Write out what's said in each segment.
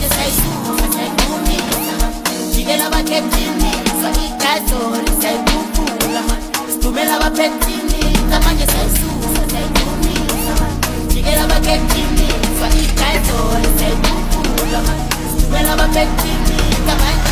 manje sayisuka sayidumisa jikela bakethini sayikatori sayikhuphula sidumela baphethini manje sayisuka sayidumisa jikela bakethini sayikatori sayikhuphula sidumela baphethini manje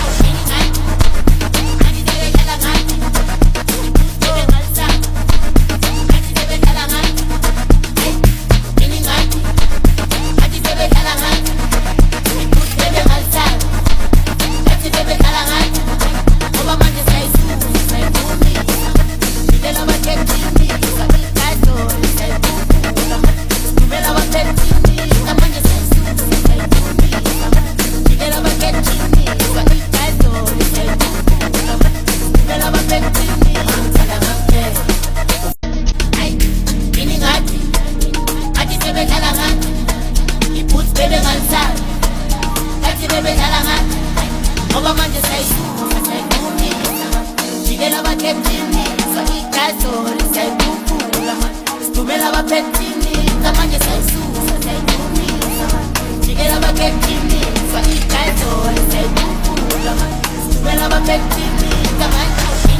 ngoba manje sayisuka sayidumisa jikela bakethini sayikatori sayikhuphula sidumela baphethini manje sayisuka sayidumisa jikela bakethini sayikatori sayikhuphula sidumela baphethini manje